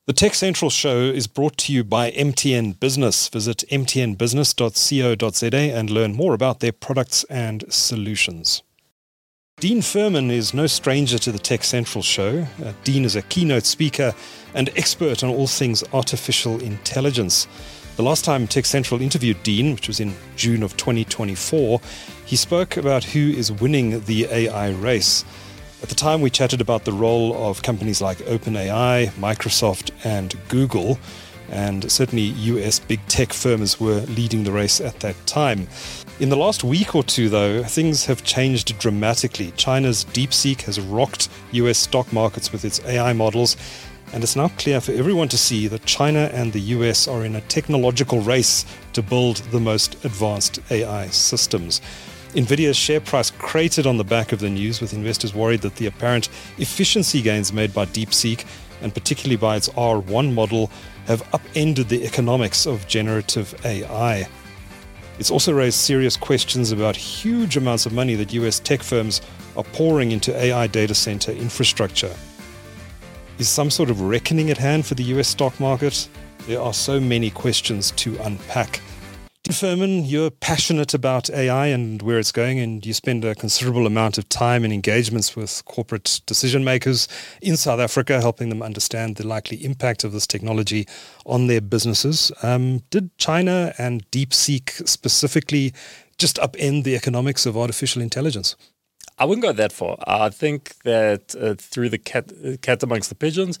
The Tech Central show is brought to you by MTN Business. Visit mtnbusiness.co.za and learn more about their products and solutions. Dean Furman is no stranger to the Tech Central show. Dean is a keynote speaker and expert on all things artificial intelligence. The last time Tech Central interviewed Dean, which was in June of 2024, he spoke about who is winning the AI race. At the time, we chatted about the role of companies like OpenAI, Microsoft, and Google, and certainly US big tech firms were leading the race at that time. In the last week or two, though, things have changed dramatically. China's DeepSeek has rocked US stock markets with its AI models, and it's now clear for everyone to see that China and the US are in a technological race to build the most advanced AI systems. NVIDIA's share price cratered on the back of the news, with investors worried that the apparent efficiency gains made by DeepSeek, and particularly by its R1 model, have upended the economics of generative AI. It's also raised serious questions about huge amounts of money that US tech firms are pouring into AI data center infrastructure. Is some sort of reckoning at hand for the US stock market? There are so many questions to unpack. Dean Furman, you're passionate about AI and where it's going, and you spend a considerable amount of time and engagements with corporate decision makers in South Africa, helping them understand the likely impact of this technology on their businesses. Did China and DeepSeek specifically just upend the economics of artificial intelligence? I wouldn't go that far. I think that threw the cat amongst the pigeons,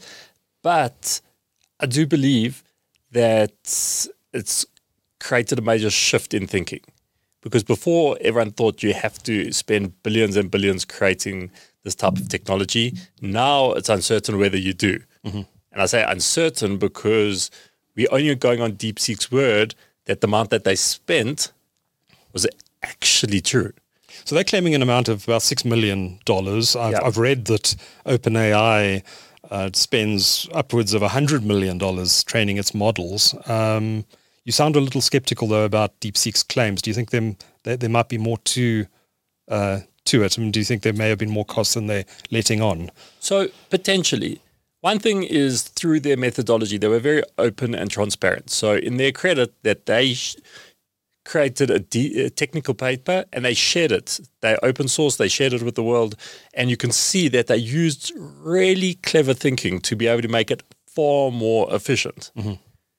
but I do believe that it's created a major shift in thinking, because before everyone thought you have to spend billions and billions creating this type of technology. Now it's uncertain whether you do. Mm-hmm. And I say uncertain because we're only going on DeepSeek's word that the amount that they spent was actually true. So they're claiming an amount of about $6 million. I've read that OpenAI spends upwards of $100 million training its models. You sound a little skeptical, though, about DeepSeek's claims. Do you think there might be more to it? I mean, do you think there may have been more costs than they're letting on? So potentially. One thing is, through their methodology, they were very open and transparent. So in their credit, that they created a technical paper and they shared it. They open source, they shared it with the world, and you can see that they used really clever thinking to be able to make it far more efficient. Mm-hmm.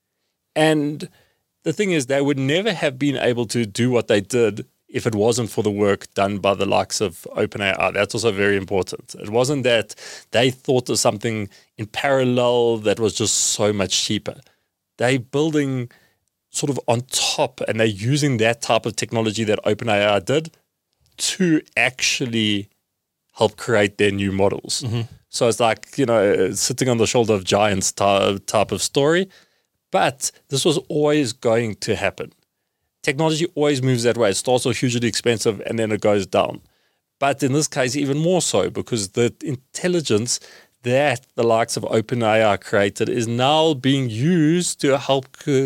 And the thing is, they would never have been able to do what they did if it wasn't for the work done by the likes of OpenAI. That's also very important. It wasn't that they thought of something in parallel that was just so much cheaper. They're building sort of on top, and they're using that type of technology that OpenAI did to actually help create their new models. Mm-hmm. So it's like, sitting on the shoulder of giants type of story. But this was always going to happen. Technology always moves that way. It starts off hugely expensive and then it goes down. But in this case, even more so, because the intelligence that the likes of OpenAI created is now being used to help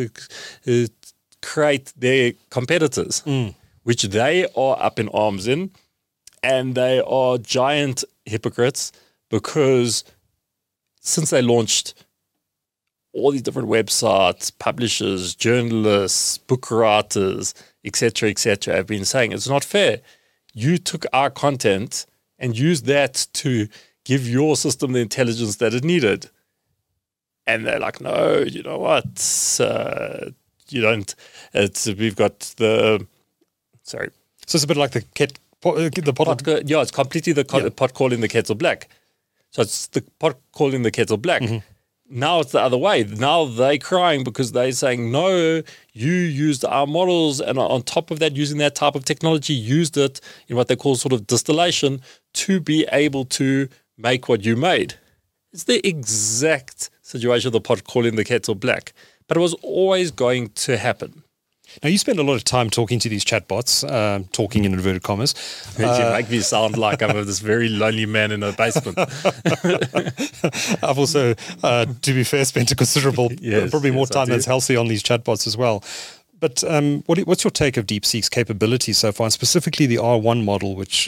create their competitors, which they are up in arms in. And they are giant hypocrites, because since they launched, all these different websites, publishers, journalists, book writers, etc., have been saying it's not fair. You took our content and used that to give your system the intelligence that it needed. And they're like, no, you know what? You don't. We've got the. Sorry. So it's a bit like the pot. Yeah, it's completely the pot calling the kettle black. So it's the pot calling the kettle black. Mm-hmm. Now it's the other way. Now they're crying because they're saying, no, you used our models, and on top of that, using that type of technology, used it in what they call sort of distillation to be able to make what you made. It's the exact situation of the pot calling the kettle black. But it was always going to happen. Now, you spend a lot of time talking to these chatbots, talking in inverted commas. You make me sound like I'm this very lonely man in a basement. I've also, to be fair, spent a considerable, probably more time than healthy on these chatbots as well. But what's your take of DeepSeek's capabilities so far, and specifically the R1 model, which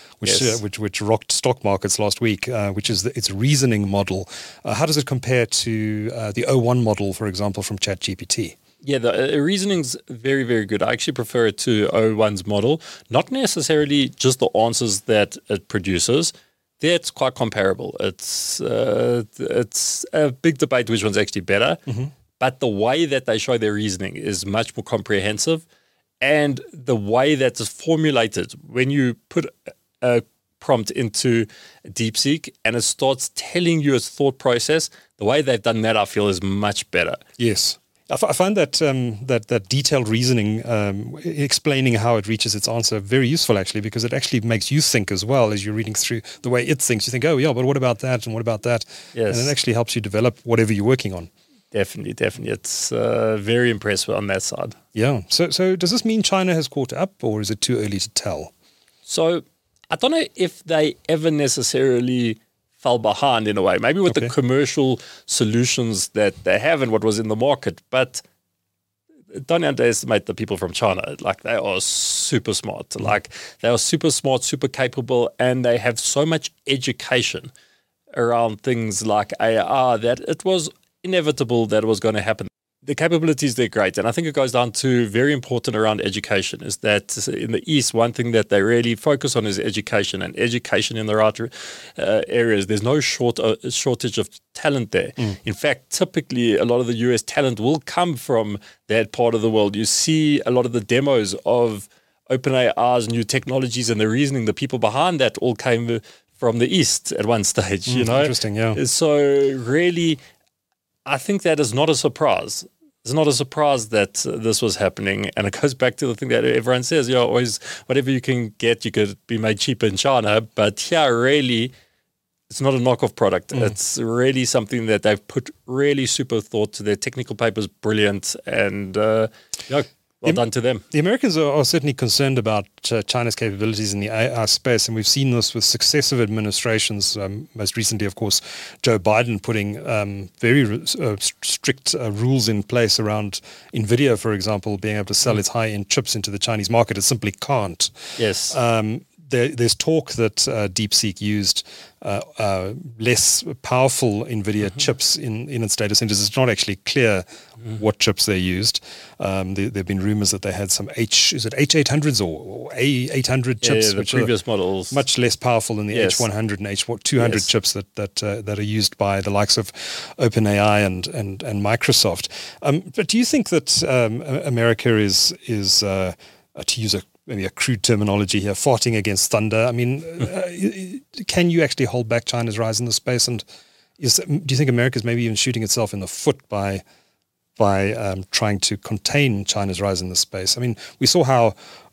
rocked stock markets last week, which is its reasoning model? How does it compare to the O1 model, for example, from ChatGPT? Yeah, the reasoning's very, very good. I actually prefer it to O1's model, not necessarily just the answers that it produces. There, it's quite comparable. It's a big debate which one's actually better. Mm-hmm. But the way that they show their reasoning is much more comprehensive. And the way that it's formulated, when you put a prompt into DeepSeek and it starts telling you its thought process, the way they've done that, I feel, is much better. Yes. I find that that detailed reasoning, explaining how it reaches its answer, very useful, actually, because it actually makes you think as well as you're reading through the way it thinks. You think, oh, yeah, but what about that? And what about that? Yes. And it actually helps you develop whatever you're working on. Definitely. It's very impressive on that side. Yeah. So does this mean China has caught up, or is it too early to tell? So I don't know if they ever necessarily fell behind in a way, maybe with the commercial solutions that they have and what was in the market. But don't underestimate the people from China. Like, they are super smart. Mm-hmm. Like, they are super smart, super capable, and they have so much education around things like AR that it was inevitable that it was going to happen. The capabilities, they're great. And I think it goes down to very important around education, is that in the East, one thing that they really focus on is education, and education in the right areas. There's no shortage of talent there. In fact, typically a lot of the US talent will come from that part of the world. You see a lot of the demos of OpenAI's new technologies and the reasoning, the people behind that all came from the East at one stage, you know. Interesting, yeah. So really, I think that is not a surprise. It's not a surprise that this was happening. And it goes back to the thing that everyone says, always whatever you can get, you could be made cheaper in China. But really, it's not a knockoff product. It's really something that they've put really super thought to. Their technical paper's brilliant, and well done to them. The Americans are certainly concerned about China's capabilities in the AI space, and we've seen this with successive administrations. Most recently, of course, Joe Biden putting very strict rules in place around NVIDIA, for example, being able to sell its high-end chips into the Chinese market. It simply can't. Yes. There's talk that DeepSeek used less powerful NVIDIA chips in its data centers. It's not actually clear what chips they used. There have been rumors that they had some H800s or A800 chips, the which previous are models, much less powerful than the H100 and H200 chips that are used by the likes of OpenAI and Microsoft. But do you think that America is to use maybe a crude terminology here, farting against thunder? I mean, can you actually hold back China's rise in the space? And do you think America's maybe even shooting itself in the foot by trying to contain China's rise in the space? I mean, we saw how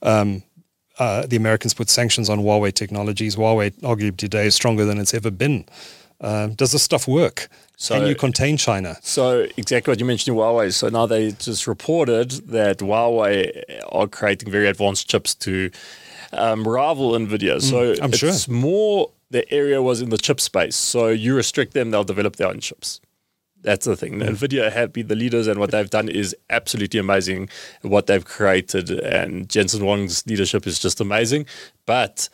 the Americans put sanctions on Huawei technologies. Huawei, arguably today, is stronger than it's ever been. Does this stuff work? Can you contain China? So exactly what you mentioned in Huawei. So now they just reported that Huawei are creating very advanced chips to rival NVIDIA. So it's more the area was in the chip space. So you restrict them, they'll develop their own chips. That's the thing. NVIDIA have been the leaders, and what they've done is absolutely amazing. What they've created, and Jensen Huang's leadership is just amazing. But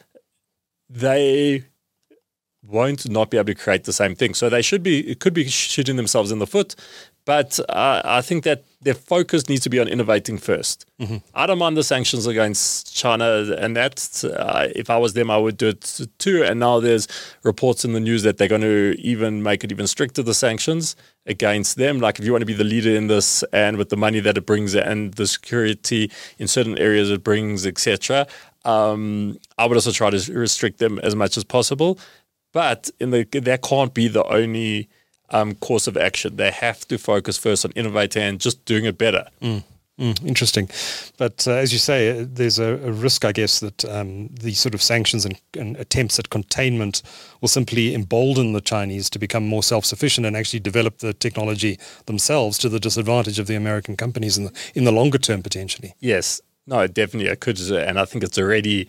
they won't not be able to create the same thing. So they could be shooting themselves in the foot, but I think that their focus needs to be on innovating first. I don't mind the sanctions against China, and that if I was them, I would do it too. And now there's reports in the news that they're going to even make it even stricter, the sanctions against them. Like, if you want to be the leader in this, and with the money that it brings and the security in certain areas it brings, etc., I would also try to restrict them as much as possible. But that can't be the only course of action. They have to focus first on innovating and just doing it better. Interesting. But as you say, there's a risk, I guess, that these sort of sanctions and attempts at containment will simply embolden the Chinese to become more self-sufficient and actually develop the technology themselves, to the disadvantage of the American companies in the longer term, potentially. Yes. No, definitely it could. And I think it's already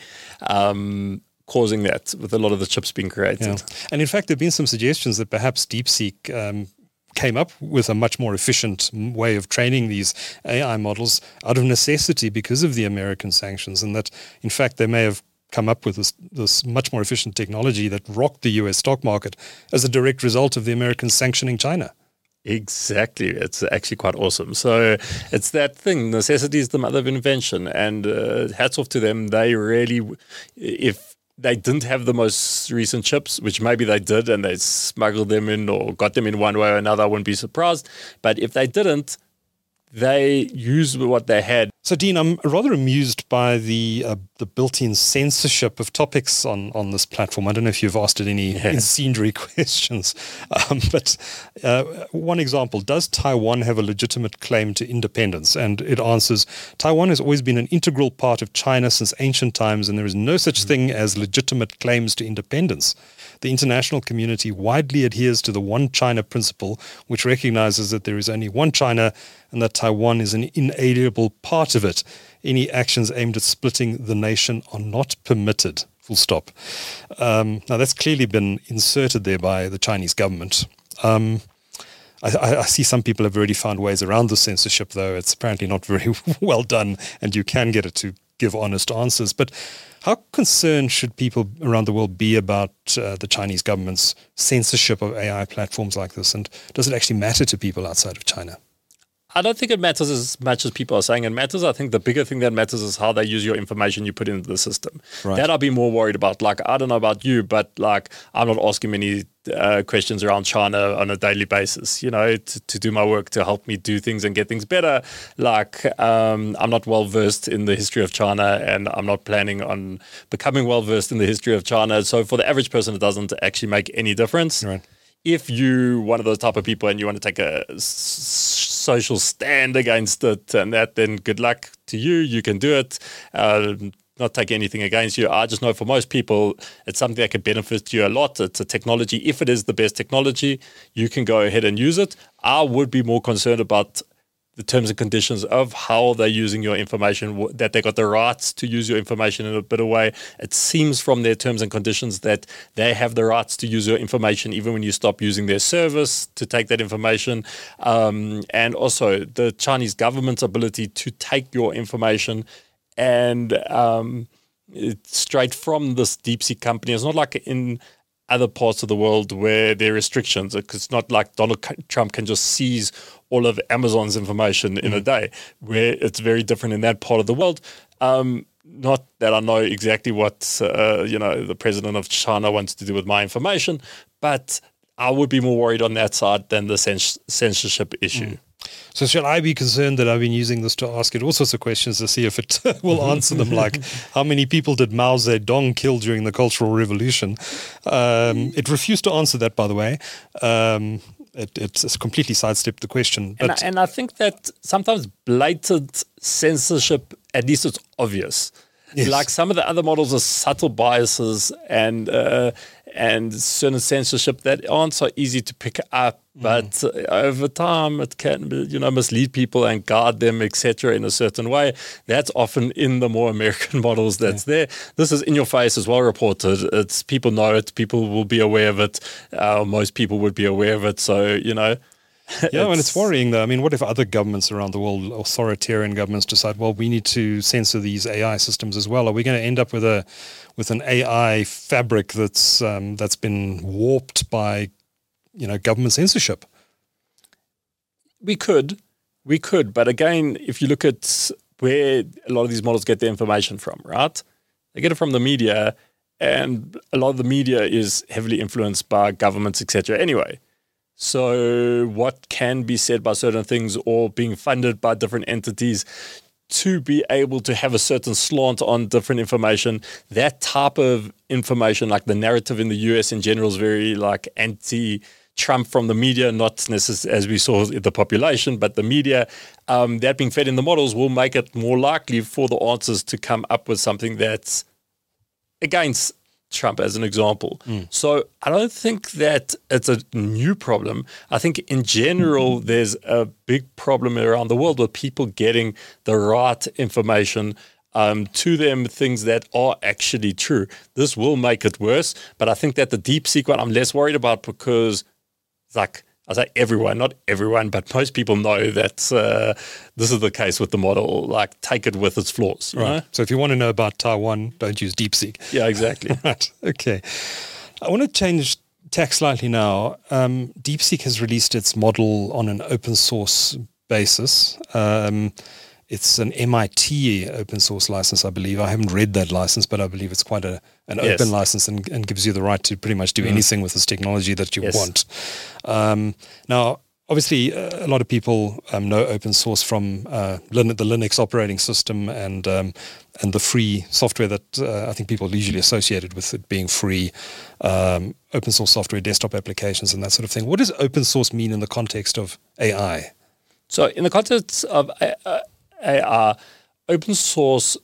causing that with a lot of the chips being created. Yeah. And in fact, there have been some suggestions that perhaps DeepSeek came up with a much more efficient way of training these AI models out of necessity because of the American sanctions, and that, in fact, they may have come up with this much more efficient technology that rocked the US stock market as a direct result of the Americans sanctioning China. Exactly. It's actually quite awesome. So it's that thing. Necessity is the mother of invention. And hats off to them. They really, if they didn't have the most recent chips, which maybe they did and they smuggled them in or got them in one way or another, I wouldn't be surprised. But if they didn't, they used what they had. So, Dean, I'm rather amused by the built-in censorship of topics on this platform. I don't know if you've asked it any incendiary questions, but one example, does Taiwan have a legitimate claim to independence? And it answers, Taiwan has always been an integral part of China since ancient times, and there is no such thing as legitimate claims to independence. The international community widely adheres to the one China principle, which recognizes that there is only one China and that Taiwan is an inalienable part of it. Any actions aimed at splitting the nation are not permitted. Full stop. Now, that's clearly been inserted there by the Chinese government. I see some people have already found ways around the censorship, though. It's apparently not very well done, and you can get it to give honest answers. But how concerned should people around the world be about the Chinese government's censorship of AI platforms like this? And does it actually matter to people outside of China? I don't think it matters as much as people are saying it matters. I think the bigger thing that matters is how they use your information you put into the system. Right. That I'll be more worried about. Like, I don't know about you, but like, I'm not asking many questions around China on a daily basis, to do my work, to help me do things and get things better. Like, I'm not well versed in the history of China, and I'm not planning on becoming well versed in the history of China. So for the average person, it doesn't actually make any difference. Right. If you're one of those type of people and you want to take a social stand against it and that, then good luck to you. You can do it. Not take anything against you. I just know for most people, it's something that could benefit you a lot. It's a technology. If it is the best technology, you can go ahead and use it. I would be more concerned about the terms and conditions of how they're using your information, that they got the rights to use your information in a better way. It seems from their terms and conditions that they have the rights to use your information even when you stop using their service to take that information. And also the Chinese government's ability to take your information and straight from this DeepSeek company. It's not like in other parts of the world where there are restrictions. It's not like Donald Trump can just seize all of Amazon's information in a day, where it's very different in that part of the world. Not that I know exactly what the president of China wants to do with my information, but I would be more worried on that side than the censorship issue. So shall I be concerned that I've been using this to ask it all sorts of questions to see if it will answer them, like how many people did Mao Zedong kill during the Cultural Revolution? It refused to answer that, by the way. It's completely sidestepped the question. But and I think that sometimes blatant censorship, at least it's obvious. Yes. Like some of the other models are subtle biases and certain censorship that aren't so easy to pick up. But over time, it can mislead people and guard them, etc., in a certain way. That's often in the more American models that's there. This is in your face, as well reported. It's people know it. People will be aware of it. Most people would be aware of it. So, Yeah, and it's worrying, though. I mean, what if other governments around the world, authoritarian governments, decide, well, we need to censor these AI systems as well? Are we going to end up with an AI fabric that's been warped by, government censorship? We could, but again, if you look at where a lot of these models get their information from, right? They get it from the media, and a lot of the media is heavily influenced by governments, etc. Anyway. So what can be said by certain things or being funded by different entities to be able to have a certain slant on different information, that type of information, like the narrative in the US in general is very like anti-Trump from the media, not necessarily as we saw the population, but the media, that being fed in the models will make it more likely for the answers to come up with something that's against Trump, as an example. So I don't think that it's a new problem. I think in general, there's a big problem around the world with people getting the right information to them, things that are actually true. This will make it worse, but I think that the DeepSeek one I'm less worried about because like I say everyone, not everyone, but most people know that this is the case with the model. Like, take it with its flaws. You know? So if you want to know about Taiwan, don't use DeepSeek. Yeah, exactly. Right. Okay. I want to change tack slightly now. DeepSeek has released its model on an open source basis. It's an MIT open source license, I believe. I haven't read that license, but I believe it's quite an open license and gives you the right to pretty much do anything with this technology that you want. Now, obviously, a lot of people know open source from the Linux operating system and the free software that I think people usually associated with it being free, open source software, desktop applications, and that sort of thing. What does open source mean in the context of AI? So in the context of AI, open source,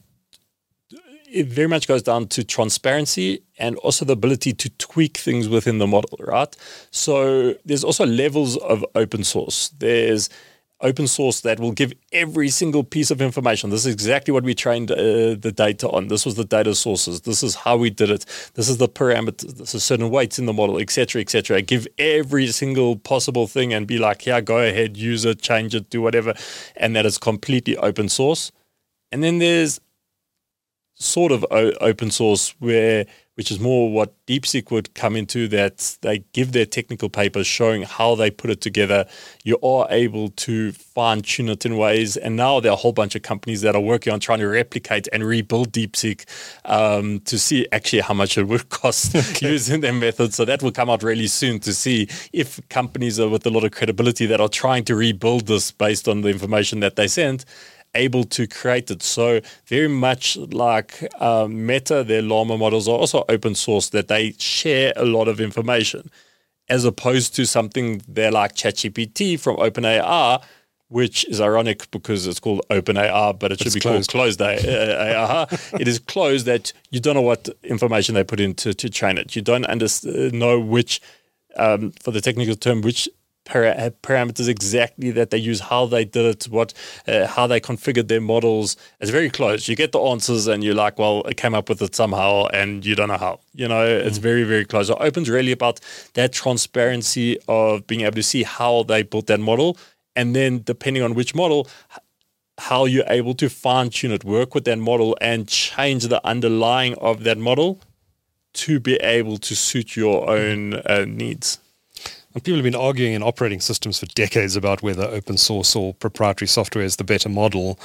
it very much goes down to transparency and also the ability to tweak things within the model, right? So there's also levels of open source. There's open source that will give every single piece of information. This is exactly what we trained the data on. This was the data sources. This is how we did it. This is the parameters. This is certain weights in the model, etc., etc. Give every single possible thing and be like, yeah, go ahead, use it, change it, do whatever. And that is completely open source. And then there's sort of open source which is more what DeepSeek would come into, that they give their technical papers showing how they put it together. You are able to fine tune it in ways. And now there are a whole bunch of companies that are working on trying to replicate and rebuild DeepSeek to see actually how much it would cost using their methods. So that will come out really soon to see if companies are with a lot of credibility that are trying to rebuild this based on the information that they sent, able to create it. So very much like Meta, their Llama models are also open source, that they share a lot of information, as opposed to something they're like ChatGPT from OpenAI, which is ironic because it's called OpenAI, but it should be called closed AI. It is closed, that you don't know what information they put in to train it. You don't know which, for the technical term, which parameters exactly that they use, how they did it, how they configured their models. It's very close. You get the answers and you're like, well, it came up with it somehow, and you don't know how. It's very, very close. So Open's really about that transparency of being able to see how they built that model, and then depending on which model, how you're able to fine tune it, work with that model, and change the underlying of that model to be able to suit your own needs. And people have been arguing in operating systems for decades about whether open source or proprietary software is the better model.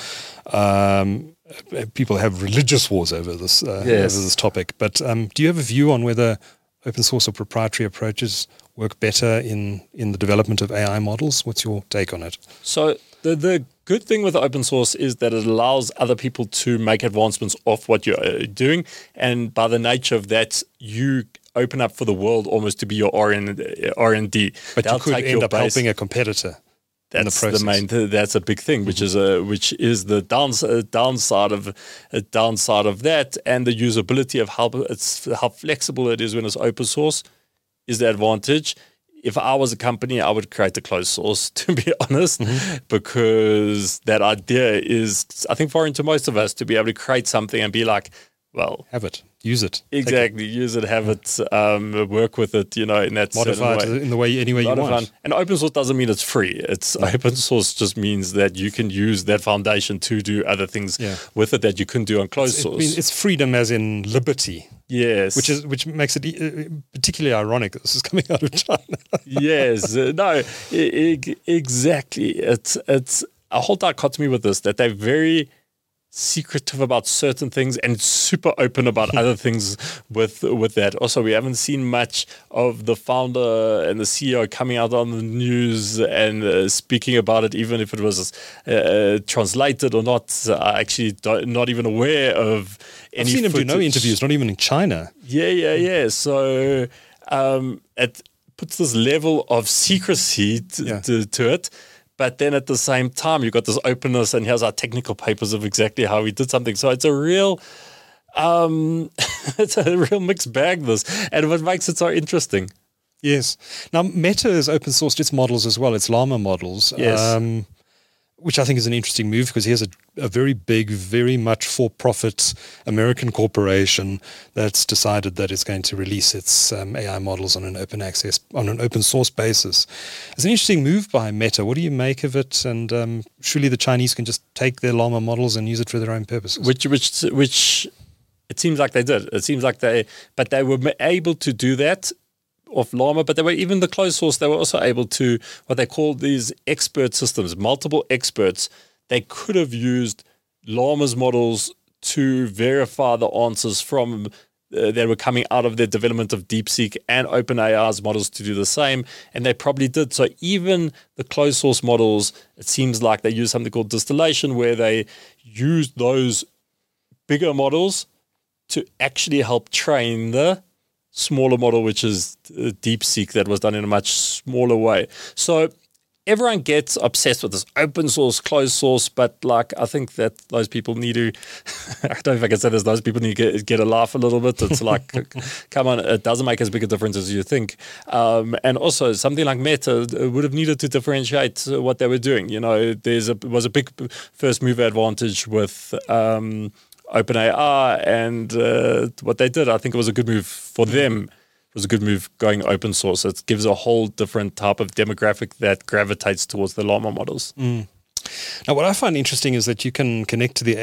People have religious wars over this topic. But do you have a view on whether open source or proprietary approaches work better in the development of AI models? What's your take on it? So the good thing with open source is that it allows other people to make advancements of what you're doing. And by the nature of that, you open up for the world almost to be your R&D. But you could end up helping a competitor. That's that's a big thing, which is the downside of that, and the usability of how flexible it is when it's open source is the advantage. If I was a company, I would create a closed source, to be honest, because that idea is, I think, foreign to most of us, to be able to create something and be like, well, have it, use it, exactly, use it, have it, work with it, in that modify it in the way any way you want. And open source doesn't mean it's free. Open source just means that you can use that foundation to do other things with it that you couldn't do on closed source. It's freedom as in liberty. Yes, which makes it particularly ironic that this is coming out of China. Yes, no, exactly. It's a whole dichotomy with this, that they're very secretive about certain things and super open about other things with that. Also, we haven't seen much of the founder and the CEO coming out on the news and speaking about it, even if it was translated or not. Actually, not even aware of any I've seen him do no interviews, not even in China. Yeah. So it puts this level of secrecy to it. But then at the same time, you've got this openness, and here's our technical papers of exactly how we did something. So it's a real, mixed bag, this, and what makes it so interesting. Yes. Now, Meta has open sourced its models as well, its Llama models. Yes. which I think is an interesting move because here's a very big, very much for-profit American corporation that's decided that it's going to release its AI models on an open source basis. It's an interesting move by Meta. What do you make of it? And surely the Chinese can just take their Llama models and use it for their own purposes. Which it seems like they did. It seems like they were able to do that of Llama, but they were even the closed source. They were also able to what they call these expert systems, multiple experts. They could have used Llama's models to verify the answers from that were coming out of their development of DeepSeek and OpenAI's models to do the same, and they probably did. So even the closed source models, it seems like they use something called distillation, where they use those bigger models to actually help train the smaller model, which is DeepSeek, that was done in a much smaller way. So everyone gets obsessed with this open source, closed source, but like I think that those people need to, I don't know if I can say this, those people need to get a laugh a little bit. It's like, come on, it doesn't make as big a difference as you think. And also something like Meta would have needed to differentiate what they were doing. You know, was a big first mover advantage with OpenAI and what they did. I think it was a good move for them. It was a good move going open source. It gives a whole different type of demographic that gravitates towards the Llama models. Now, what I find interesting is that you can connect to the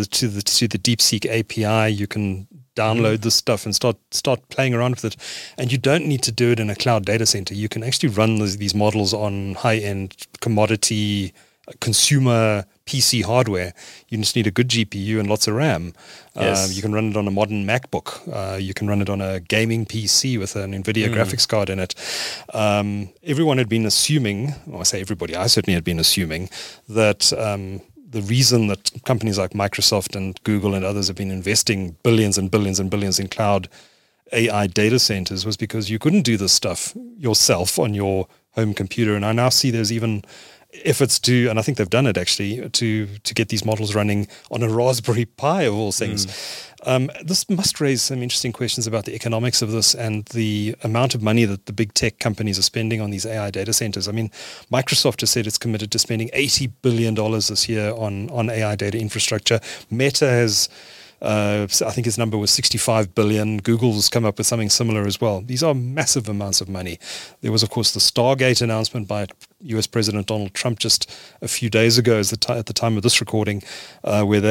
DeepSeek API. You can download this stuff and start playing around with it, and you don't need to do it in a cloud data center. You can actually run these models on high-end commodity consumer PC hardware. You just need a good GPU and lots of RAM. Yes. You can run it on a modern MacBook. You can run it on a gaming PC with an NVIDIA graphics card in it. Everyone had been assuming, well, I say everybody, I certainly had been assuming that the reason that companies like Microsoft and Google and others have been investing billions and billions and billions in cloud AI data centers was because you couldn't do this stuff yourself on your home computer. And I now see there's even efforts to, and I think they've done it actually, to get these models running on a Raspberry Pi of all things. This must raise some interesting questions about the economics of this and the amount of money that the big tech companies are spending on these AI data centers. I mean, Microsoft has said it's committed to spending $80 billion this year on AI data infrastructure. Meta has I think his number was 65 billion. Google's come up with something similar as well. These are massive amounts of money. There was, of course, the Stargate announcement by US President Donald Trump just a few days ago at the time of this recording, where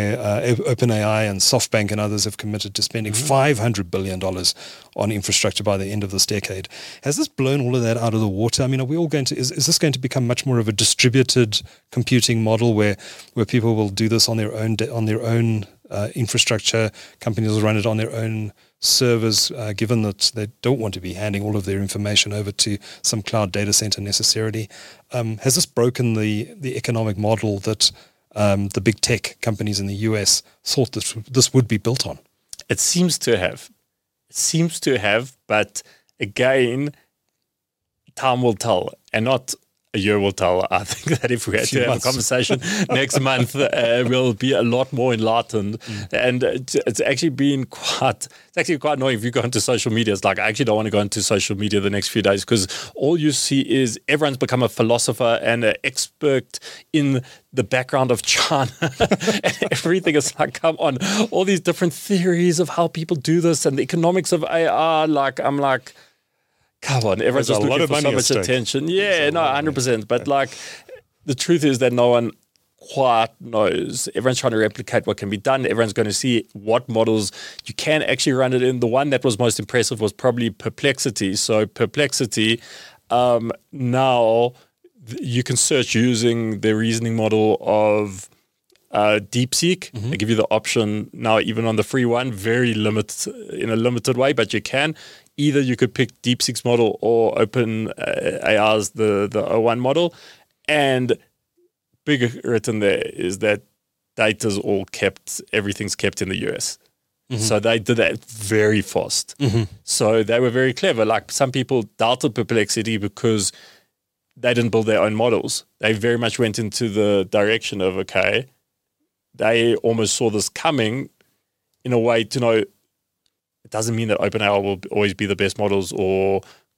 OpenAI and SoftBank and others have committed to spending $500 billion on infrastructure by the end of this decade. Has this blown all of that out of the water? I mean, are we all going to, is this going to become much more of a distributed computing model where people will do this on their own infrastructure? Companies will run it on their own servers, given that they don't want to be handing all of their information over to some cloud data center necessarily. Has this broken the economic model that the big tech companies in the US thought this would be built on? It seems to have. But again, time will tell, and not a year will tell. I think that if we had to have a conversation next month, we'll be a lot more enlightened. And it's actually quite annoying if you go into social media. It's like, I actually don't want to go into social media the next few days because all you see is everyone's become a philosopher and an expert in the background of China. And everything is like, come on, all these different theories of how people do this and the economics of AI. I'm like, come on, everyone's just looking for so much attention. Yeah, no, 100%. But the truth is that no one quite knows. Everyone's trying to replicate what can be done. Everyone's going to see what models you can actually run it in. The one that was most impressive was probably Perplexity. So Perplexity, now you can search using the reasoning model of DeepSeek. They give you the option now, even on the free one, very limited in a limited way, but you can. Either you could pick DeepSeek's model or OpenAI's the O1 model. And big written there is that data's all kept, everything's kept in the US. So they did that very fast. So they were very clever. Like some people doubted Perplexity because they didn't build their own models. They very much went into the direction of, okay, they almost saw this coming in a way to know it doesn't mean that OpenAI will always be the best models or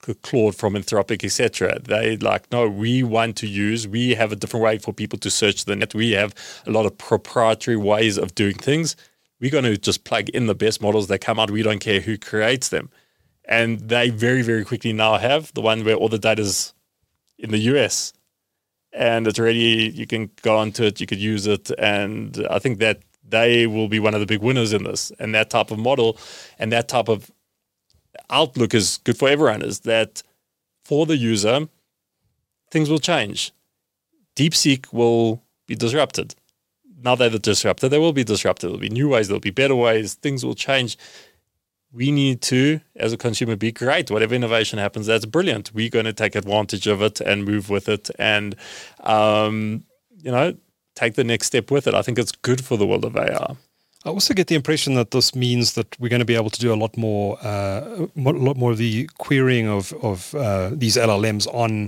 Claude from Anthropic, etc. They like, no, we have a different way for people to search the net. We have a lot of proprietary ways of doing things. We're going to just plug in the best models that come out. We don't care who creates them. And they very, very quickly now have the one where all the data's in the US. And it's already, you can go onto it, you could use it. And I think that they will be one of the big winners in this. And that type of model and that type of outlook is good for everyone, is that for the user, things will change. DeepSeek will be disrupted. Now they're disrupted, they will be disrupted. There'll be new ways, there'll be better ways, things will change. We need to, as a consumer, be great. Whatever innovation happens, that's brilliant. We're going to take advantage of it and move with it and, take the next step with it. I think it's good for the world of AR. I also get the impression that this means that we're going to be able to do a lot more of the querying of these LLMs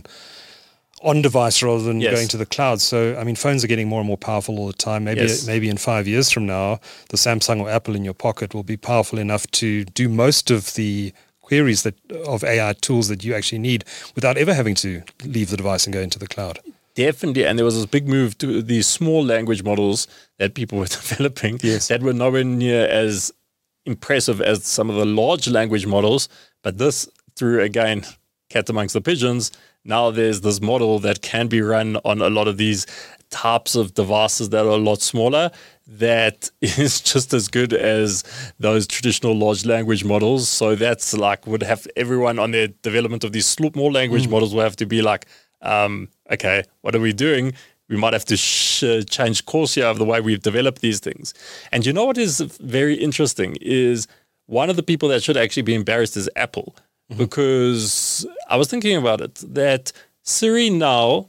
on device rather than going to the cloud. So, I mean, phones are getting more and more powerful all the time. Maybe in 5 years from now, the Samsung or Apple in your pocket will be powerful enough to do most of the queries of AI tools that you actually need without ever having to leave the device and go into the cloud. Definitely. And there was this big move to these small language models that people were developing that were nowhere near as impressive as some of the large language models. But this, through, again, cat amongst the pigeons, now there's this model that can be run on a lot of these types of devices that are a lot smaller that is just as good as those traditional large language models. So that's like, would have everyone on their development of these small language models will have to be like, okay, what are we doing? We might have to change course here of the way we've developed these things. And you know what is very interesting is one of the people that should actually be embarrassed is Apple, because I was thinking about it, that Siri now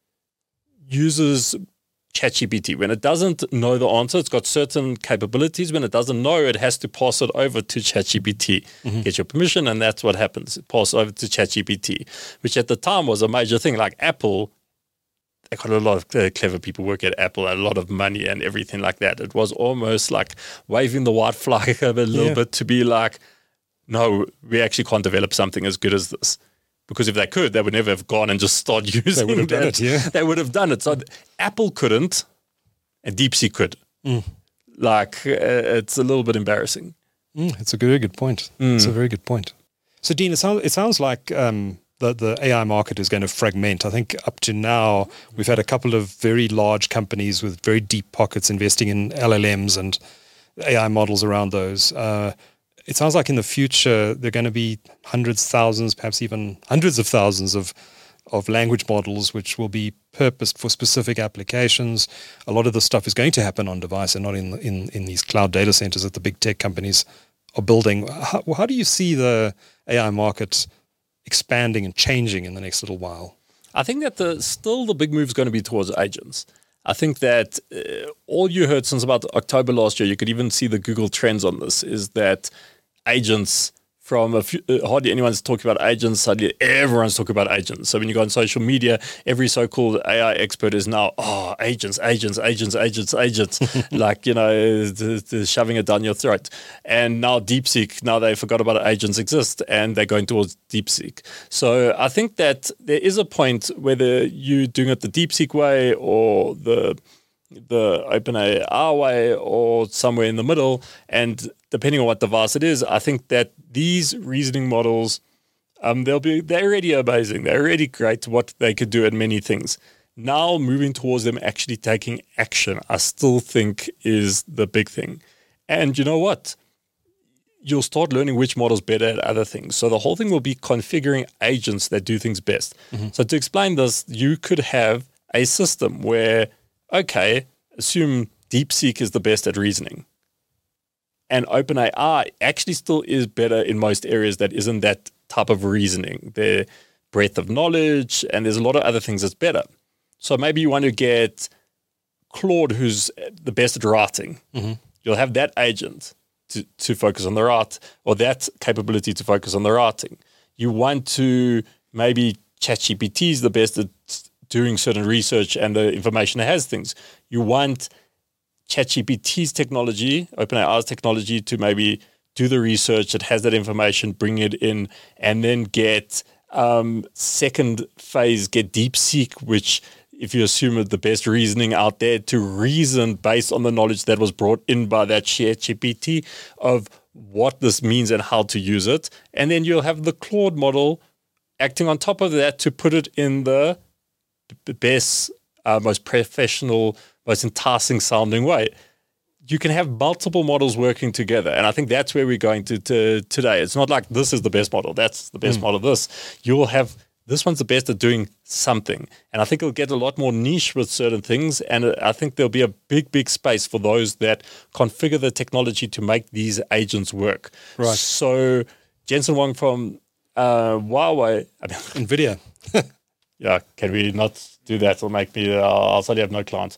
uses ChatGPT. When it doesn't know the answer, it's got certain capabilities. When it doesn't know, it has to pass it over to ChatGPT, get your permission, and that's what happens. It passes over to ChatGPT, which at the time was a major thing. Like Apple, they got a lot of clever people work at Apple, and a lot of money and everything like that. It was almost like waving the white flag a little bit to be like, no, we actually can't develop something as good as this. Because if they could, they would never have gone and just started using They would have done it, They would have done it. So Apple couldn't, and DeepSeek could. Like, it's a little bit embarrassing. It's a very good point. It's a very good point. So, Dean, it sounds like the AI market is going to fragment. I think up to now, we've had a couple of very large companies with very deep pockets investing in LLMs and AI models around those. It sounds like in the future, there are going to be hundreds, thousands, perhaps even hundreds of thousands of language models which will be purposed for specific applications. A lot of the stuff is going to happen on device and not in these cloud data centers that the big tech companies are building. How do you see the AI market expanding and changing in the next little while? I think that still the big move is going to be towards agents. I think that all you heard since about October last year, you could even see the Google trends on this, is that agents from hardly anyone's talking about agents, suddenly everyone's talking about agents. So when you go on social media, every so-called AI expert is now, agents, like, shoving it down your throat. And now DeepSeek, now they forgot about agents exist and they're going towards DeepSeek. So I think that there is a point, whether you're doing it the DeepSeek way or the OpenAI way or somewhere in the middle, and depending on what device it is, I think that these reasoning models, they're already amazing. They're already great what they could do at many things. Now moving towards them actually taking action, I still think is the big thing. And you know what? You'll start learning which model's better at other things. So the whole thing will be configuring agents that do things best. So to explain this, you could have a system where, okay, assume DeepSeek is the best at reasoning. And OpenAI actually still is better in most areas that isn't that type of reasoning. Their breadth of knowledge, and there's a lot of other things that's better. So maybe you want to get Claude, who's the best at writing. You'll have that agent to focus on the write, or that capability to focus on the writing. You want to, maybe ChatGPT is the best at doing certain research and the information it has things. You want ChatGPT's technology, OpenAI's technology, to maybe do the research that has that information, bring it in, and then get second phase get DeepSeek, which if you assume the best reasoning out there to reason based on the knowledge that was brought in by that ChatGPT of what this means and how to use it. And then you'll have the Claude model acting on top of that to put it in the best, most professional, most enticing sounding way. You can have multiple models working together. And I think that's where we're going to today. It's not like this is the best model, that's the best model, this. You'll have, this one's the best at doing something. And I think it'll get a lot more niche with certain things. And I think there'll be a big space for those that configure the technology to make these agents work. Right. So Jensen Huang from Huawei, NVIDIA. Yeah, can we not do that? It'll make me, I'll suddenly have no clients.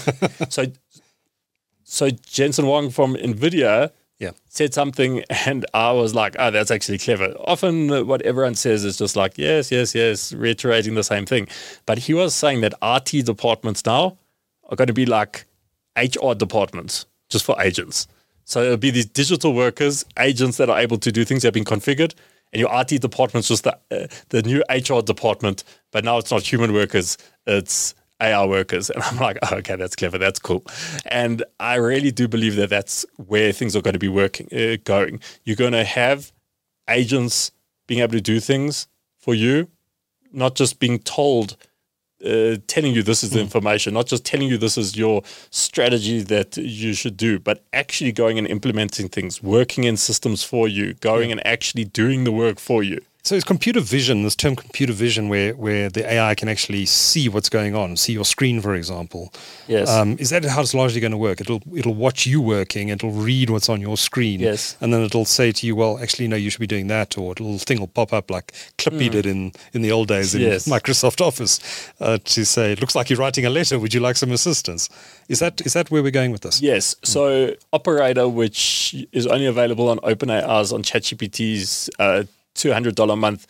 So Jensen Huang from NVIDIA said something, and I was like, oh, that's actually clever. Often what everyone says is just like, yes, reiterating the same thing. But he was saying that RT departments now are going to be like HR departments, just for agents. So it'll be these digital workers, agents that are able to do things that have been configured, and your RT department's just the new HR department, but now it's not human workers, it's AI workers. And I'm like, oh, okay, that's clever, that's cool. And I really do believe that that's where things are going to be going. You're going to have agents being able to do things for you, not just being told, telling you this is the information, not just telling you this is your strategy that you should do, but actually going and implementing things, working in systems for you, going and actually doing the work for you. So it's computer vision, this term computer vision, where the AI can actually see what's going on, see your screen, for example. Yes. Is that how it's largely going to work? It'll watch you working, it'll read what's on your screen. Yes. And then it'll say to you, well, actually, no, you should be doing that, or a little thing will pop up like Clippy did in the old days in Microsoft Office to say, it looks like you're writing a letter, would you like some assistance? Is that where we're going with this? Yes. So Operator, which is only available on OpenAI's, on ChatGPT's $200 a month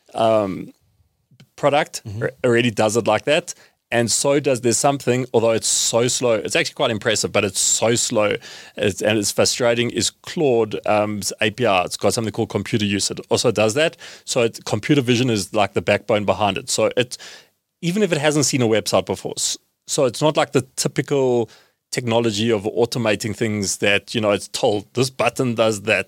product, already does it like that. And so does There's Something, although it's so slow. It's actually quite impressive, but it's so slow and it's frustrating, is Claude's API. It's got something called computer use. It also does that. So computer vision is like the backbone behind it. So even if it hasn't seen a website before, so it's not like the typical technology of automating things that, it's told this button does that,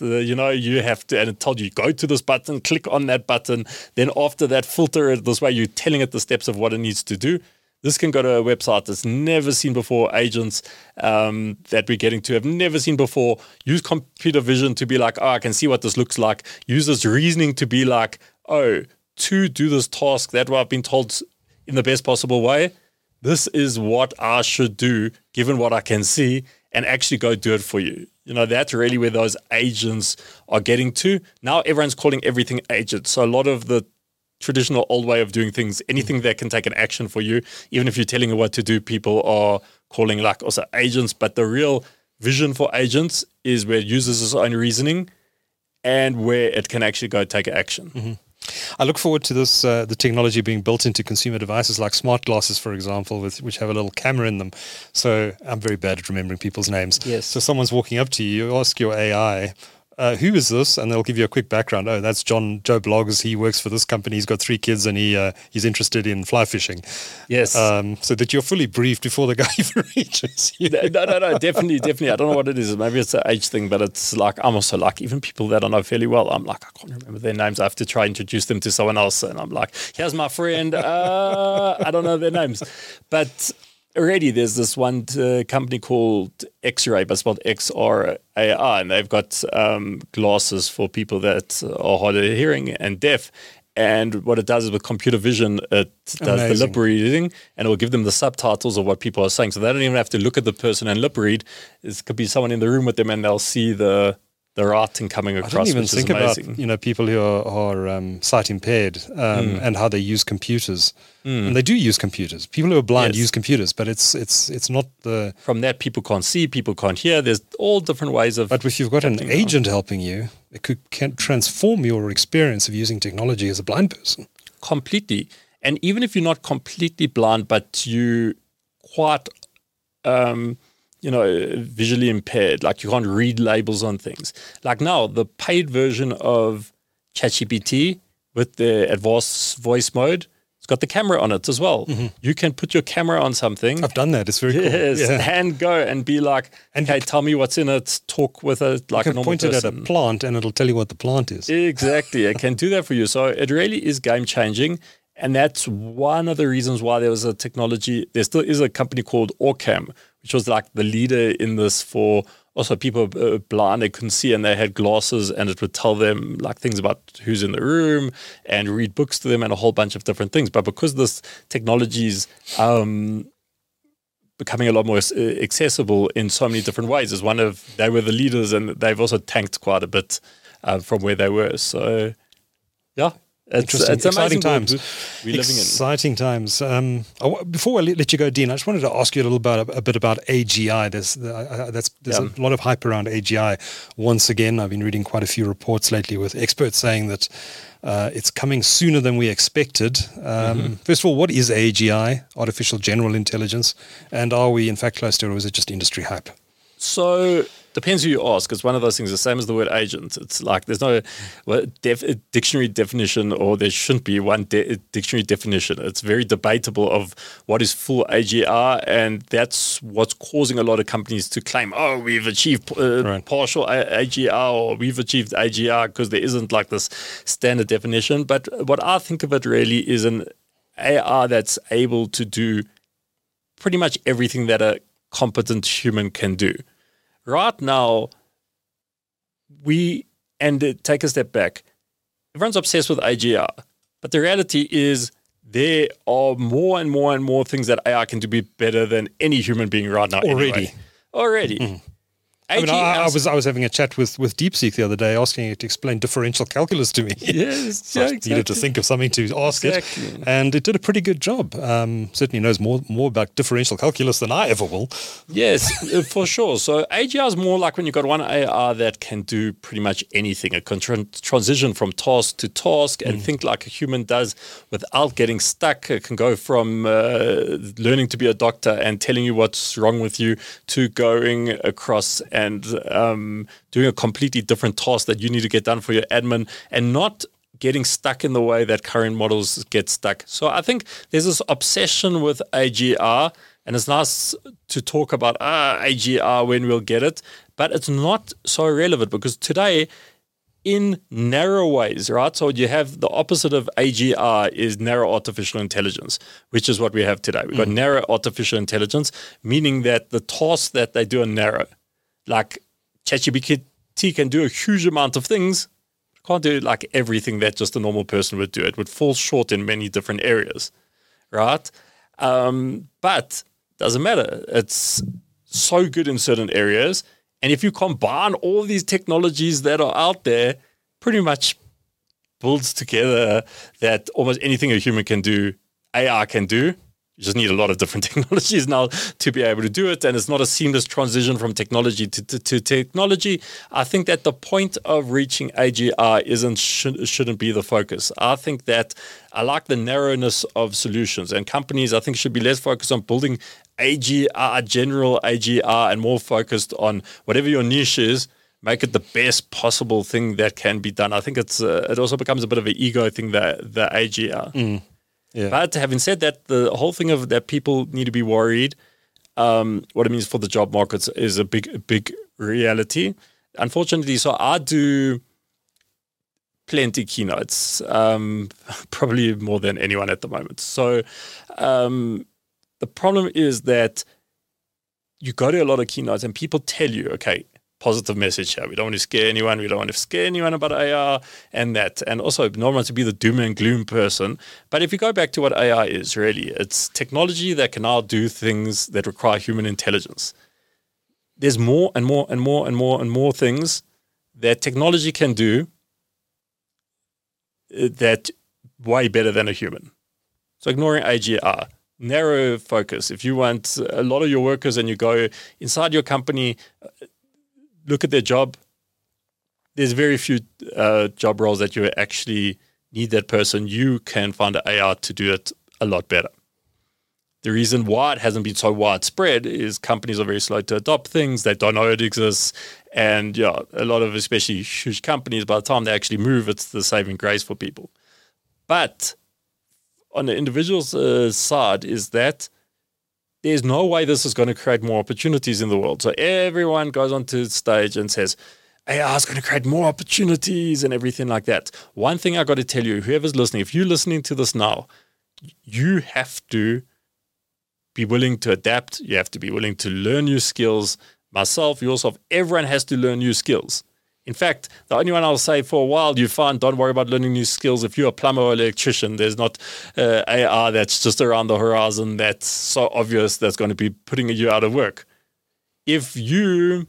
you have to, and it told you go to this button, click on that button, then after that filter it this way, you're telling it the steps of what it needs to do. This can go to a website that's never seen before. Agents that we're getting to have never seen before. Use computer vision to be like, oh, I can see what this looks like. Use this reasoning to be like, oh, to do this task that I've been told in the best possible way, this is what I should do given what I can see, and actually go do it for you. That's really where those agents are getting to. Now everyone's calling everything agent. So a lot of the traditional old way of doing things, anything that can take an action for you, even if you're telling it what to do, people are calling like also agents. But the real vision for agents is where it uses its own reasoning and where it can actually go take action. Mm-hmm. I look forward to this, the technology being built into consumer devices like smart glasses, for example, which have a little camera in them. So I'm very bad at remembering people's names. Yes. So someone's walking up to you, you ask your AI, who is this? And they'll give you a quick background. Oh, that's Joe Bloggs. He works for this company. He's got 3 kids and he's interested in fly fishing. Yes. So that you're fully briefed before the guy even reaches you. No, definitely. I don't know what it is. Maybe it's an age thing, but it's like, I'm also like, even people that I know fairly well, I'm like, I can't remember their names. I have to try and introduce them to someone else. And I'm like, here's my friend. I don't know their names. But already there's this one company called X-Ray, but spelled Xrai, and they've got glasses for people that are hard of hearing and deaf. And what it does is with computer vision, it does the lip reading, and it will give them the subtitles of what people are saying. So they don't even have to look at the person and lip read. It could be someone in the room with them, and they'll see the writing coming across. I didn't even think about people who are sight impaired and how they use computers. And they do use computers. People who are blind use computers, but it's not the... From that, people can't see, people can't hear. There's all different ways of... But if you've got an agent helping you, it can transform your experience of using technology as a blind person. Completely. And even if you're not completely blind, but you quite... visually impaired, like you can't read labels on things. Like now, the paid version of ChatGPT with the advanced voice mode, it's got the camera on it as well. You can put your camera on something. I've done that. It's very Yes, cool. Yeah. and go and be like, And okay, tell me what's in it, talk with it like You a can normal point it at a person. plant and it'll tell you what the plant is. Exactly. It can do that for you. So it really is game changing. And that's one of the reasons why there was a technology. There still is a company called Orcam, which was like the leader in this for also people blind, they couldn't see and they had glasses and it would tell them like things about who's in the room and read books to them and a whole bunch of different things. But because this technology is becoming a lot more accessible in so many different ways, they were the leaders and they've also tanked quite a bit from where they were. So, yeah. It's Exciting amazing times. we're living in. Exciting times. Before I let you go, Dean, I just wanted to ask you a bit about AGI. There's a lot of hype around AGI. Once again, I've been reading quite a few reports lately with experts saying that it's coming sooner than we expected. First of all, what is AGI, Artificial General Intelligence, and are we in fact close to it, or is it just industry hype? So depends who you ask. It's one of those things, the same as the word agent. It's like there's no dictionary definition, or there shouldn't be one dictionary definition. It's very debatable of what is full AGR, and that's what's causing a lot of companies to claim, oh, we've achieved partial AGR, or we've achieved AGR, because there isn't like this standard definition. But what I think of it really is an AR that's able to do pretty much everything that a competent human can do. Right now, take a step back, everyone's obsessed with AGR, but the reality is there are more and more and more things that AI can do better than any human being right now. Already. I was having a chat with DeepSeek the other day, asking it to explain differential calculus to me. Yes, So I needed to think of something to ask it, and it did a pretty good job. Certainly knows more about differential calculus than I ever will. Yes, for sure. So AGR is more like when you've got one AR that can do pretty much anything. It can transition from task to task and think like a human does without getting stuck. It can go from learning to be a doctor and telling you what's wrong with you to going across and doing a completely different task that you need to get done for your admin, and not getting stuck in the way that current models get stuck. So I think there's this obsession with AGR, and it's nice to talk about AGR when we'll get it, but it's not so relevant because today, in narrow ways, right? So you have the opposite of AGR is narrow artificial intelligence, which is what we have today. We've got narrow artificial intelligence, meaning that the tasks that they do are narrow. Like ChatGPT can do a huge amount of things, can't do like everything that just a normal person would do. It would fall short in many different areas, right? But doesn't matter. It's so good in certain areas. And if you combine all these technologies that are out there, pretty much builds together that almost anything a human can do, AI can do. You just need a lot of different technologies now to be able to do it. And it's not a seamless transition from technology to technology. I think that the point of reaching AGR shouldn't be the focus. I think that I like the narrowness of solutions, and companies, I think, should be less focused on building AGR, general AGR, and more focused on whatever your niche is, make it the best possible thing that can be done. I think it also becomes a bit of an ego thing, the AGR. Yeah. But having said that, the whole thing of that people need to be worried, what it means for the job markets is a big reality. Unfortunately, so I do plenty keynotes, probably more than anyone at the moment. So the problem is that you go to a lot of keynotes and people tell you, okay, positive message here. We don't want to scare anyone. We don't want to scare anyone about AR and that. And also, not want to be the doom and gloom person. But if you go back to what AI is, really, it's technology that can now do things that require human intelligence. There's more and more and more and more and more things that technology can do that way better than a human. So ignoring AGR, narrow focus. If you want a lot of your workers and you go inside your company, look at their job, there's very few job roles that you actually need that person. You can find an AR to do it a lot better. The reason why it hasn't been so widespread is companies are very slow to adopt things. They don't know it exists. And a lot of especially huge companies, by the time they actually move, it's the saving grace for people. But on the individual's side is that there's no way this is going to create more opportunities in the world. So everyone goes onto the stage and says, AI is going to create more opportunities and everything like that. One thing I got to tell you, whoever's listening, if you're listening to this now, you have to be willing to adapt. You have to be willing to learn new skills. Myself, yourself, everyone has to learn new skills. In fact, the only one I'll say for a while, you find, don't worry about learning new skills. If you're a plumber or electrician, there's not AI that's just around the horizon that's so obvious that's going to be putting you out of work. If you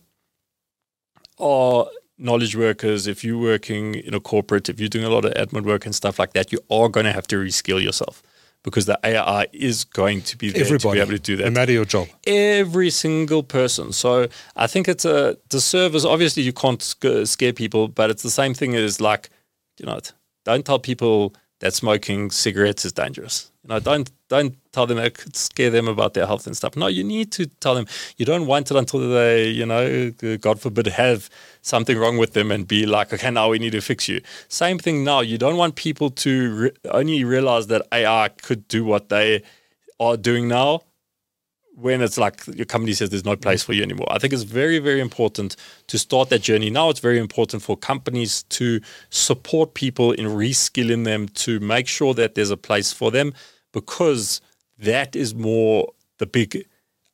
are knowledge workers, if you're working in a corporate, if you're doing a lot of admin work and stuff like that, you are going to have to reskill yourself because the AI is going to be there to be able to do that. No matter your job. Every single person. So I think it's a disservice. Obviously, you can't scare people, but it's the same thing as like, don't tell people that smoking cigarettes is dangerous. Don't tell them it could scare them about their health and stuff. No, you need to tell them. You don't want it until they, God forbid, have something wrong with them and be like, okay, now we need to fix you. Same thing now. You don't want people to only realize that AI could do what they are doing now when it's like your company says there's no place for you anymore. I think it's very, very important to start that journey. Now it's very important for companies to support people in reskilling them to make sure that there's a place for them, because that is more the big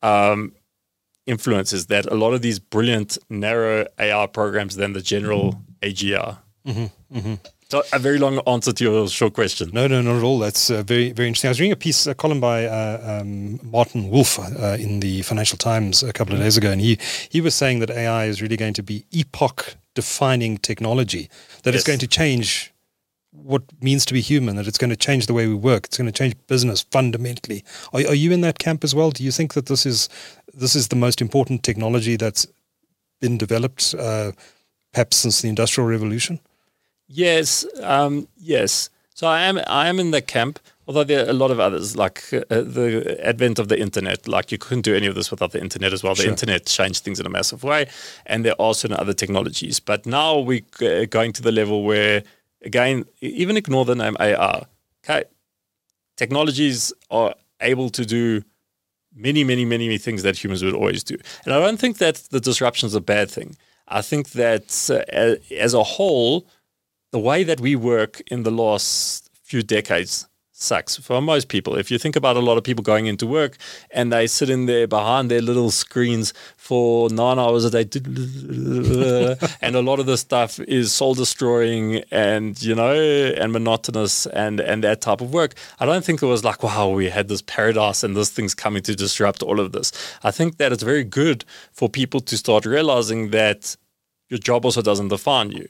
influence, is that a lot of these brilliant narrow AI programs than the general AGR. Mm-hmm, mm-hmm. So a very long answer to your short question. No, not at all. That's very, very interesting. I was reading a column by Martin Wolf in the Financial Times a couple of days ago, and he was saying that AI is really going to be epoch-defining technology, that it's going to change what it means to be human, that it's going to change the way we work, it's going to change business fundamentally. Are you in that camp as well? Do you think that this is the most important technology that's been developed perhaps since the Industrial Revolution? Yes, yes. So I am in that camp, although there are a lot of others, like the advent of the internet. Like you couldn't do any of this without the internet as well. The internet changed things in a massive way, and there are certain other technologies. But now we're going to the level where, again, even ignore the name AI. Okay, technologies are able to do many, many, many things that humans would always do. And I don't think that the disruption is a bad thing. I think that as a whole, the way that we work in the last few decades sucks for most people. If you think about a lot of people going into work and they sit in there behind their little screens for 9 hours a day, and a lot of the stuff is soul destroying and monotonous and that type of work. I don't think it was like, wow, we had this paradise and this thing's coming to disrupt all of this. I think that it's very good for people to start realizing that your job also doesn't define you.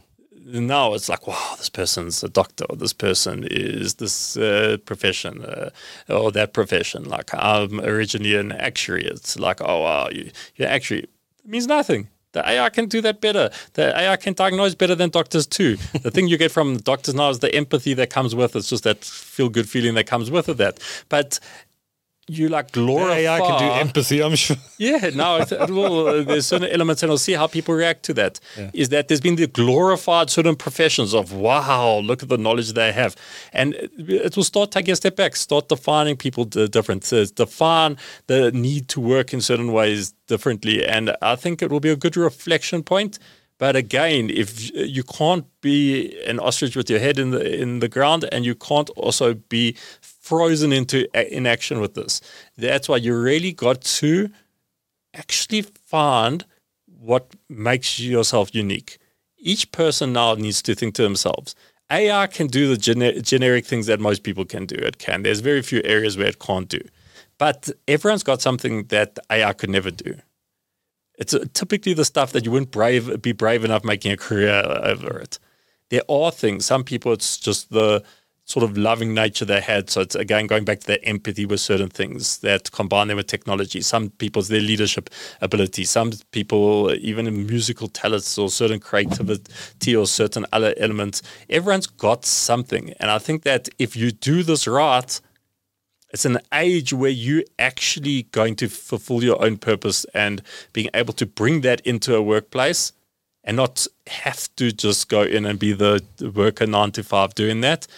Now it's like, wow, this person's a doctor, or this person is this profession or that profession. Like, I'm originally an actuary. It's like, oh, wow, you're actuary. It means nothing. The AI can do that better. The AI can diagnose better than doctors too. The thing you get from doctors now is the empathy that comes with it. It's just that feel-good feeling that comes with that. But you like glorify. The AI can do empathy, I'm sure. Yeah, no, it will. There's certain elements, and I'll see how people react to that. Yeah. Is that there's been the glorified certain professions of, wow, look at the knowledge they have. And it will start taking a step back, start defining people different, define the need to work in certain ways differently. And I think it will be a good reflection point. But again, if you can't be an ostrich with your head in the ground, and you can't also be frozen into inaction with this, that's why you really got to actually find what makes yourself unique. Each person now needs to think to themselves, AI can do the generic things that most people can do. It can. There's very few areas where it can't do. But everyone's got something that AI could never do. It's typically the stuff that you wouldn't be brave enough making a career over it. There are things, some people it's just the sort of loving nature they had. So it's, again, going back to that empathy with certain things that combine them with technology. Some people's their leadership ability. Some people, even in musical talents or certain creativity or certain other elements. Everyone's got something. And I think that if you do this right, it's an age where you're actually going to fulfill your own purpose, and being able to bring that into a workplace and not have to just go in and be the worker 9 to 5 doing that.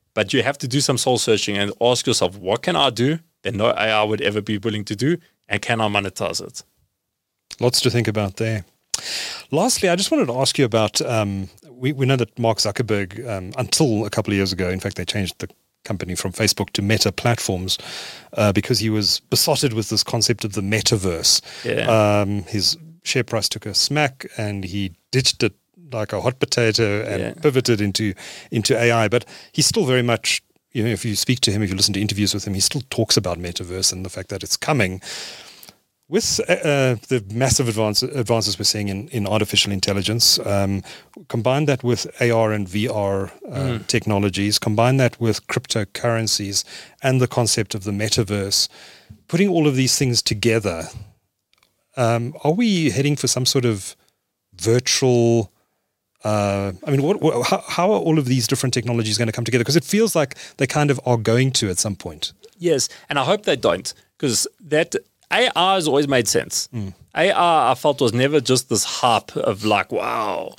but you have to do some soul searching and ask yourself, what can I do that no AI would ever be willing to do? And can I monetize it? Lots to think about there. Lastly, I just wanted to ask you about, we know that Mark Zuckerberg, until a couple of years ago, in fact, they changed the company from Facebook to Meta Platforms because he was besotted with this concept of the metaverse. Yeah. His share price took a smack and he ditched it like a hot potato and pivoted into AI. But he's still very much, if you speak to him, if you listen to interviews with him, he still talks about metaverse and the fact that it's coming. With the massive advances we're seeing in artificial intelligence, combine that with AR and VR technologies, combine that with cryptocurrencies and the concept of the metaverse, putting all of these things together, are we heading for some sort of virtual... how are all of these different technologies going to come together? Because it feels like they kind of are going to at some point. Yes, and I hope they don't, because that... AR has always made sense. AR, I felt, was never just this hype of like, wow,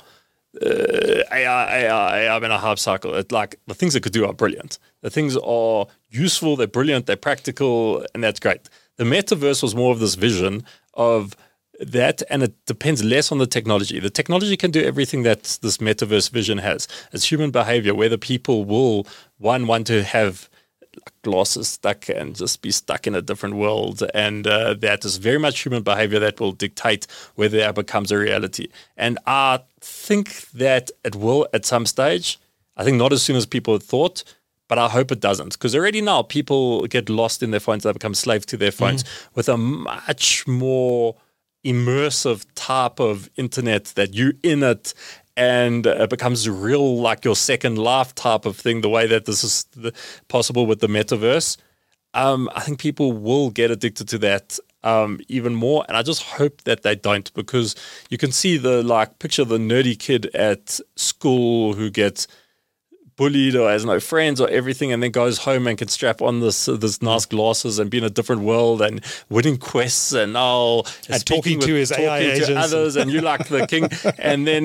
AI, I'm in a hype cycle. It's like the things it could do are brilliant. The things are useful, they're brilliant, they're practical, and that's great. The metaverse was more of this vision of that, and it depends less on the technology. The technology can do everything that this metaverse vision has. It's human behavior, whether people will, want to have glasses stuck and just be stuck in a different world, and that is very much human behavior that will dictate whether that becomes a reality. And I think that it will at some stage. I think not as soon as people had thought, but I hope it doesn't, because already now people get lost in their phones, they become slave to their phones with a much more immersive type of internet that you in it, and it becomes real, like your second life type of thing, the way that this is possible with the metaverse. I think people will get addicted to that even more, and I just hope that they don't, because you can see picture the nerdy kid at school who gets bullied or has no friends or everything, and then goes home and can strap on this nice glasses and be in a different world and winning quests and talking to his AI agents to others, and you like the king. And then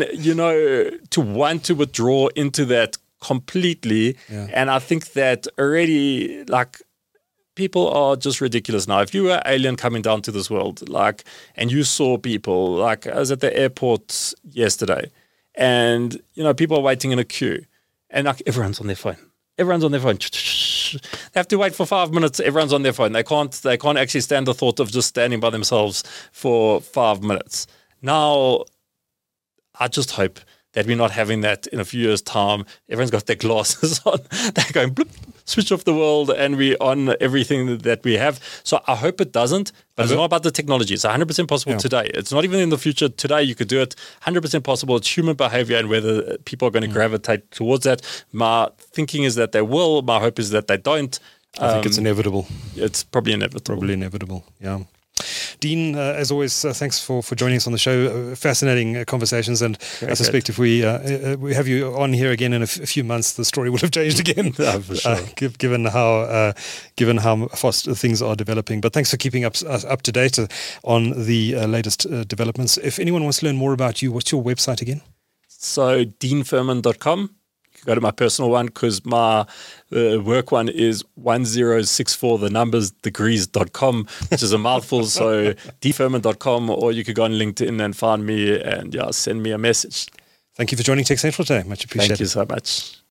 to want to withdraw into that completely. And I think that already people are just ridiculous now. If you were an alien coming down to this world, and you saw people, I was at the airport yesterday, and people are waiting in a queue. And everyone's on their phone. Everyone's on their phone. They have to wait for 5 minutes. Everyone's on their phone. They can't actually stand the thought of just standing by themselves for 5 minutes. Now, I just hope that we're not having that in a few years' time. Everyone's got their glasses on. They're going, bloop, switch off the world, and we're on everything that we have. So I hope it doesn't, but it's not about the technology. It's 100% possible today. It's not even in the future. Today you could do it. 100% possible. It's human behavior and whether people are going to gravitate towards that. My thinking is that they will. My hope is that they don't. I think it's inevitable. It's probably inevitable. Yeah. Dean, as always, thanks for joining us on the show. Fascinating conversations, and I suspect if we have you on here again in a few months, the story will have changed again. For sure. Given how fast things are developing. But thanks for keeping us up to date on the latest developments. If anyone wants to learn more about you, what's your website again? So deanfurman.com. Go to my personal one, because my work one is 1064 degrees.com, which is a mouthful. So deanfurman.com, or you could go on LinkedIn and find me and send me a message. Thank you for joining Tech Central today. Much appreciated. Thank you so much.